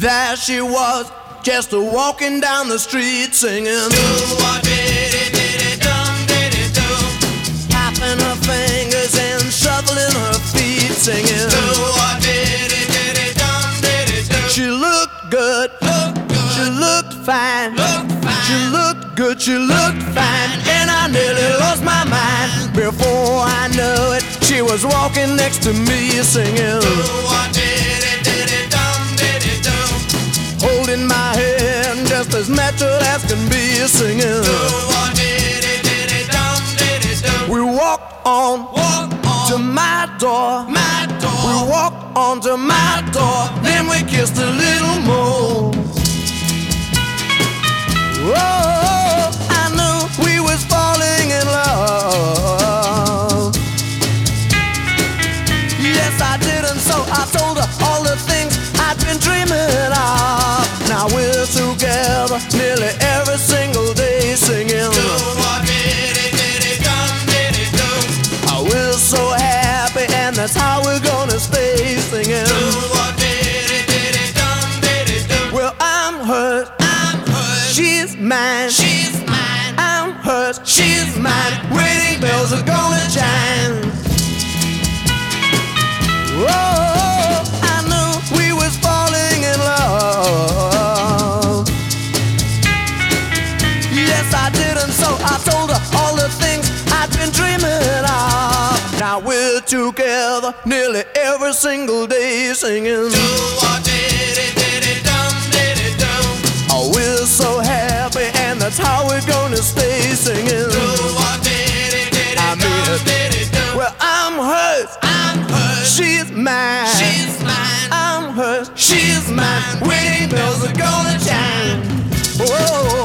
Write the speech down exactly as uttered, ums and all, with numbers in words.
There she was, just a walking down the street singing. Tapping her fingers and shuffling her feet singing. She looked good, she looked fine, she looked good, she looked fine, and I nearly lost my mind. Before I knew it, she was walking next to me singing. Holding my hand just as natural as can be singing. We walked on to my door. We walked on to my door. Then we kissed a little more. Oh, I knew we was falling in love. Yes, I did, and so I told her all the things I'd been dreaming of. Now we're together nearly every single day singing. Oh, we're so happy, and that's how we're gonna stay singing. Well, I'm hers, I'm hers. She's mine, she's mine. I'm hers, she's mine. Wedding bells are gonna chime. Whoa, I knew we was falling in love. Yes, I did, and so I told her all the things I'd been dreaming of. Now we're together nearly every single day singing. Oh, we're so happy, and that's how we're gonna stay singing. I mean it. Well, I'm hers, I'm hers. She's mine, she's mine. I'm hers, she's mine. Wedding bells are gonna chime. Whoa.